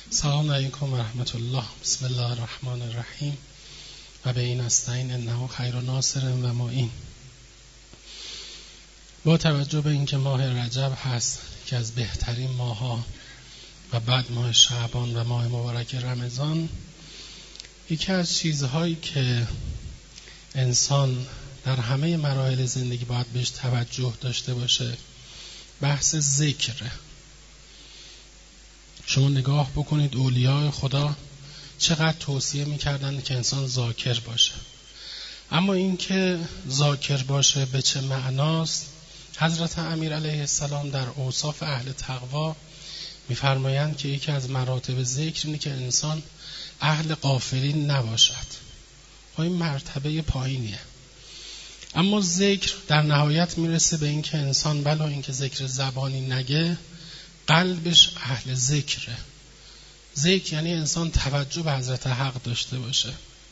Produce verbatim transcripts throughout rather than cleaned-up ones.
سلام علیکم و رحمت الله. بسم الله الرحمن الرحیم و به این استعین انه خیر ناصر و معین. با توجه به اینکه ماه رجب هست که از بهترین ماها و بعد ماه شعبان و ماه مبارک رمضان، یکی از چیزهایی که انسان در همه مراحل زندگی باید بهش توجه داشته باشه بحث ذکره. شما نگاه بکنید اولیاء خدا چقدر توصیه میکردن که انسان ذاکر باشه، اما این که ذاکر باشه به چه معناست؟ حضرت امیر علیه السلام در اوصاف اهل تقوا میفرمایند که یکی از مراتب ذکر اینه که انسان اهل غافلین نباشد. این مرتبه پایینیه، اما ذکر در نهایت میرسه به این که انسان بلا این که ذکر زبانی نگه قلبش اهل ذکره. ذکر یعنی انسان توجه به حضرت حق داشته باشه.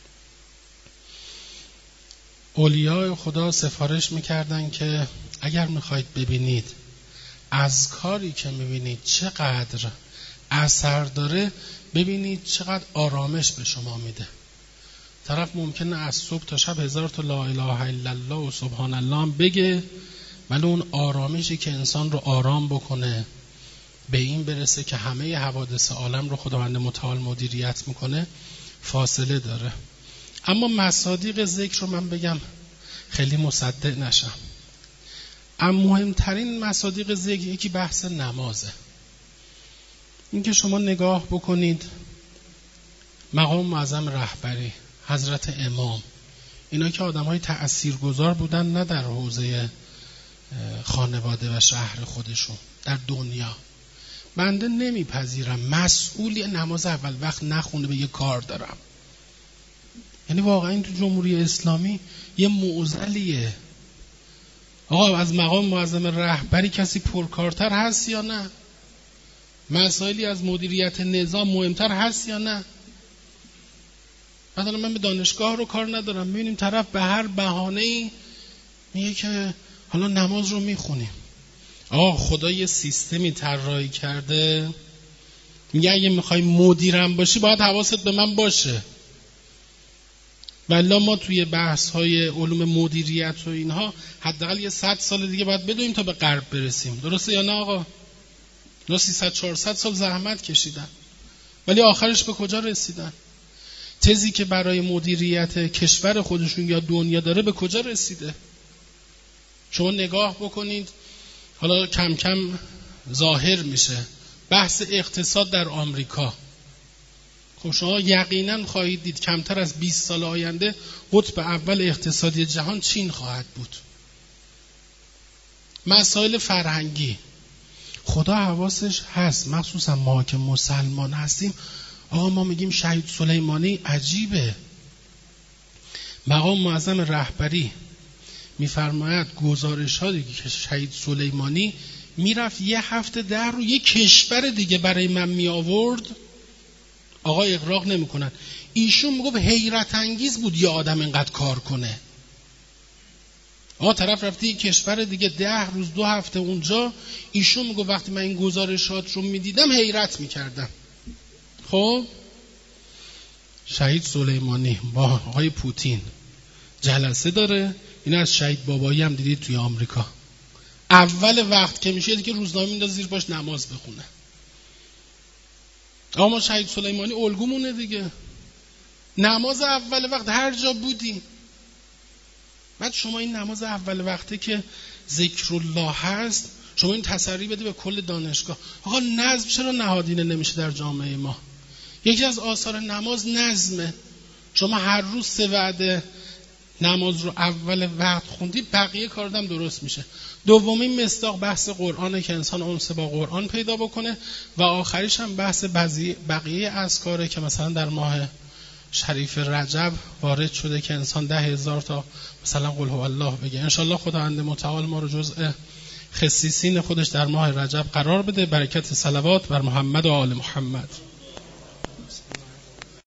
اولیاء خدا سفارش میکردن که اگر میخواید ببینید از کاری که میبینید چقدر اثر داره، ببینید چقدر آرامش به شما میده. طرف ممکنه از صبح تا شب هزار تا لا اله الا الله و سبحان الله هم بگه، ولی اون آرامشی که انسان رو آرام بکنه به این برسه که همه حوادث عالم رو خداوند متعال مدیریت میکنه فاصله داره. اما مصادیق ذکر رو من بگم خیلی مصدق نشم. اما مهمترین مصادیق ذکر یکی بحث نمازه. این که شما نگاه بکنید مقام معظم رهبری، حضرت امام، اینا که آدم های تأثیرگذار بودن نه در حوزه خانواده و شهر خودشون، در دنیا. بنده نمیپذیرم مسئولی نماز اول وقت نخونه به یه کار دارم. یعنی واقعا این تو جمهوری اسلامی یه معضلیه. آقا از مقام معظم رهبری کسی پرکارتر هست یا نه؟ مسائلی از مدیریت نظام مهمتر هست یا نه؟ مثلا من به دانشگاه رو کار ندارم، میبینیم طرف به هر بهانه‌ای میگه که حالا نماز رو میخونیم. آقا خدا یه سیستمی طراحی کرده، میگه اگه میخوای مدیرم باشی باید حواست به من باشه. ولی ما توی بحث های علوم مدیریت و اینها حداقل یه صد سال دیگه باید بدویم تا به غرب برسیم. درسته یا نه آقا؟ نه سیصد چهارصد سال زحمت کشیدن، ولی آخرش به کجا رسیدن؟ تزی که برای مدیریت کشور خودشون یا دنیا داره به کجا رسیده؟ شما نگاه بکنید، حالا کم کم ظاهر میشه بحث اقتصاد در آمریکا. خب شما یقینا خواهید دید کمتر از بیست سال آینده قطب اول اقتصادی جهان چین خواهد بود. مسائل فرهنگی خدا حواسش هست، مخصوصا ما که مسلمان هستیم. آقا ما میگیم شهید سلیمانی عجیبه. مقام معظم رهبری میفرماید گزارش ها دیگه که شهید سلیمانی میرفت یه هفته در رو یه کشور دیگه برای من می آورد، آقا اغراق نمی کنن. ایشون میگفت حیرت انگیز بود یه آدم اینقدر کار کنه. آقا طرف رفته یه کشور دیگه ده روز دو هفته اونجا، ایشون میگفت وقتی من این گزارشات رو میدیدم حیرت میکردم. خب شهید سلیمانی با آقای پوتین جلسه داره. این از شهید بابایی هم دیدید توی آمریکا. اول وقت که میشه دیگه روزنامه میندازه زیر پاش نماز بخونه. اما شهید سلیمانی الگومونه دیگه. نماز اول وقت هر جا بودی. بعد شما این نماز اول وقته که ذکر الله هست، شما این تسری بده به کل دانشگاه. آقا نظم چرا نهادینه نمیشه در جامعه ما؟ یکی از آثار نماز نظمه. شما هر روز سه وعده نماز رو اول وقت خوندید، بقیه کاردم درست میشه. دومین مصداق بحث قرآنه که انسان انس با قرآن پیدا بکنه، و آخریش هم بحث بقیه اذکاره که مثلا در ماه شریف رجب وارد شده که انسان ده هزار تا مثلا قل هو الله بگه. انشالله خداوند متعال ما رو جزء خصیصین خودش در ماه رجب قرار بده. برکت صلوات بر محمد و آل محمد.